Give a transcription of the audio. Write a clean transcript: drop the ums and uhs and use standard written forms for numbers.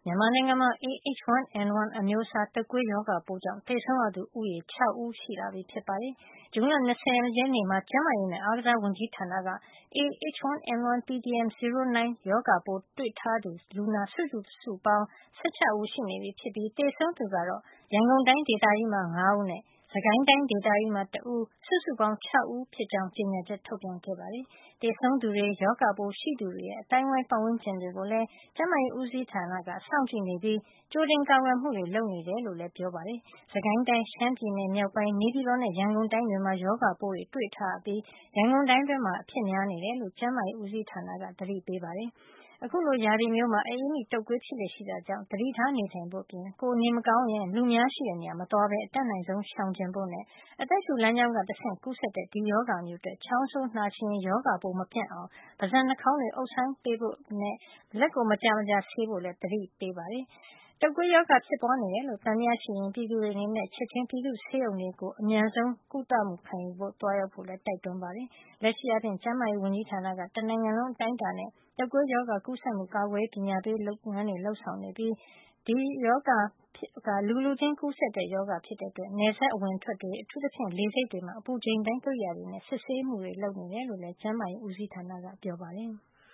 မြန်မာနိုင်ငံမှာ AH1N1 အမျိုးအစား တုပ်ကွေးရောဂါပိုးကြောင့် သေဆုံးရသူဦးရေ 6 ဦးရှိလာပြီဖြစ်ပါတယ်။ ဇွန်လ 20 ရက်နေ့မှာ ကျန်းမာရေးနဲ့ အားကစားဝန်ကြီးဌာနက AH1N1 pdm09 ရောဂါပိုးတွေ့ထားသူလူနာ စုစုပေါင်း 16 ဦးရှိနေပြီဖြစ်ပြီး သေဆုံးသူကတော့ ရန်ကုန်တိုင်းဒေသကြီးမှာ 5 ဦးနဲ့ စစ်ကိုင်းတိုင်းဒေသကြီးမှာ 1 ဦး စုစုပေါင်း 6 ဦးဖြစ်ကြောင်း ကြေညာချက်ထုတ်ပြန်ခဲ့ပါတယ်။ သေဆုံးသူတွေ၊ ရောဂါပိုးရှိသူတွေရဲ့ အသိုင်းအဝိုင်းပတ်ဝန်းကျင်တွေကိုလည်း ကျန်းမာရေးဦးစီးဌာနက စောင့်ကြည့်နေပြီး ကြိုတင်ကာကွယ်မှုတွေ လုပ်နေတယ်လို့လည်း ပြောပါတယ်။ စစ်ကိုင်းတိုင်း၊ ရှမ်းပြည်နယ်မြောက်ပိုင်း၊ နေပြည်တော်နဲ့ ရန်ကုန်တိုင်းတွေမှာ ရောဂါပိုးတွေ တွေ့ထားရပြီး ရန်ကုန်တိုင်းတွင်းမှာ အဖြစ်များနေတယ်လို့ ကျန်းမာရေးဦးစီးဌာနက သတိပေးပါတယ်။ အခုလို ရာသီမျိုးမှာ အအေးမိတုပ်ကွေးဖြစ်လေ့ရှိတာကြောင့် သတိထားနေထိုင်ဖို့အပြင် ကိုယ်နေမကောင်းရင် လူအများရှိတဲ့နေရာ မသွားပဲ အတတ်နိုင်ဆုံးရှောင်ကြဉ်ဖို့နဲ့ အသက်ရှုလမ်းကြောင်းကတဆင့် ကူးစက်တဲ့ ဒီရောဂါမျိုးအတွက် ချောင်းဆိုးနှာချေရင် ရောဂါပိုးမပြန့်အောင် ပါးစပ် နှာခေါင်းတွေ အုပ်ဆိုင်းပေးဖို့နဲ့ လက်ကို မကြာမကြာဆေးဖို့လည်း သတိပေးပါတယ်။ တုပ်ကွေးရောဂါဖြစ်ပွားနေတယ်လို့ သံသယရှိရင် ပြည်သူတွေအနေနဲ့ ချက်ချင်း ပြည်သူ့ဆေးရုံတွေကို အမြန်ဆုံးကုသမှုခံယူဖို့ သွားရောက်ဖို့လည်း တိုက်တွန်းပါတယ်။ လက်ရှိအားဖြင့် ကျန်းမာရေးဝန်ကြီးဌာနက တနိုင်ငံလုံးအတိုင်းအတာနဲ့ တုပ်ကွေးရောဂါကူးစက်မှု ကာကွယ်ရေးပညာပေးလုပ်ငန်းတွေ လုပ်ဆောင်နေပြီး ဒီရောဂါက လူလူချင်းကူးစက်တဲ့ရောဂါဖြစ်တဲ့အတွက် နယ်စပ်အဝင်အထွက်တွေ အထူးသဖြင့် လေဆိပ်တွေမှာ အပူချိန်တိုင်းကိရိယာတွေနဲ့ စစ်ဆေးမှုတွေ လုပ်နေတယ်လို့လည်း ကျန်းမာရေးဦးစီးဌာနက ပြောပါတယ်။